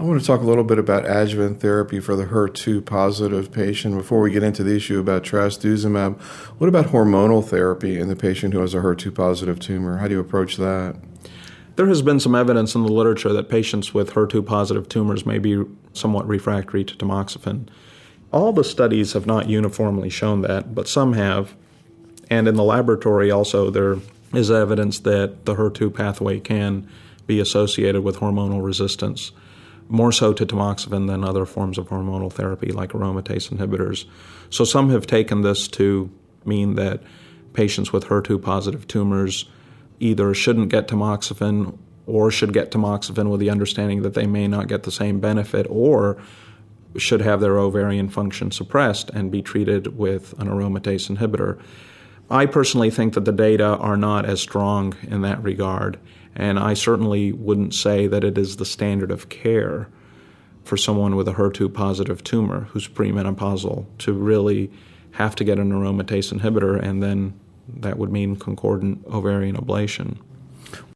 I want to talk a little bit about adjuvant therapy for the HER2 positive patient. Before we get into the issue about trastuzumab, what about hormonal therapy in the patient who has a HER2 positive tumor? How do you approach that? There has been some evidence in the literature that patients with HER2 positive tumors may be somewhat refractory to tamoxifen. All the studies have not uniformly shown that, but some have. And in the laboratory also there is evidence that the HER2 pathway can be associated with hormonal resistance, more so to tamoxifen than other forms of hormonal therapy like aromatase inhibitors. So some have taken this to mean that patients with HER2 positive tumors either shouldn't get tamoxifen or should get tamoxifen with the understanding that they may not get the same benefit, or should have their ovarian function suppressed and be treated with an aromatase inhibitor. I personally think that the data are not as strong in that regard, and I certainly wouldn't say that it is the standard of care for someone with a HER2 positive tumor who's premenopausal to really have to get an aromatase inhibitor, and then that would mean concordant ovarian ablation.